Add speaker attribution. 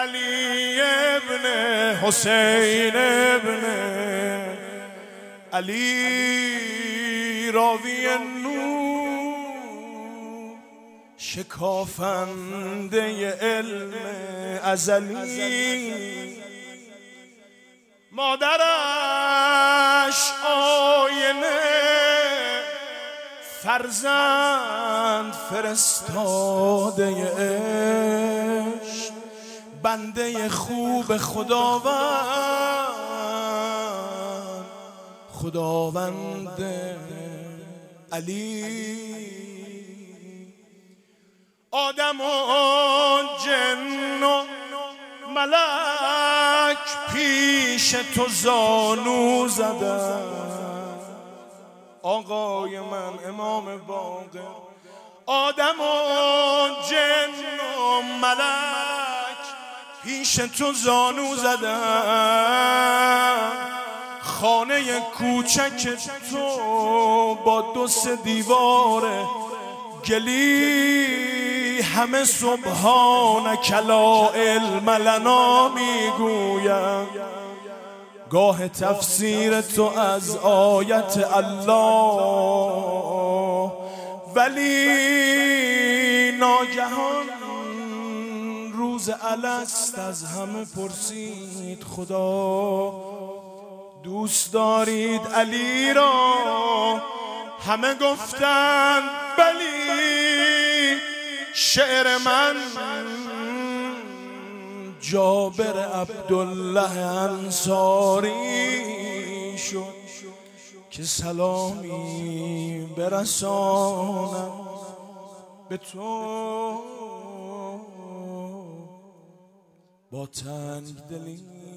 Speaker 1: علی ابن حسین ابن علی راوی نور، شکافنده علم ازلی، مادرش آینه، فرزند فرستاده عشق، بنده خوب خداوند علی. آدم و جن و ملک پیش تو زانو زدن، آقای من امام باقر. آدم و جن و ملک پیش تو زانو زدن، خانه کوچک تو با 2 دیوار گلی همه سبحانک لا علم لنا میگویم. گاه تفسیر تو از آیت الله، ولی ناگهان روز الست از همه پرسید خدا دوست دارید علی را؟ همه گفتند بلی. شعر من جابر عبدالله انصاری شد که سلامی برسانم به تو با تنگ دلی.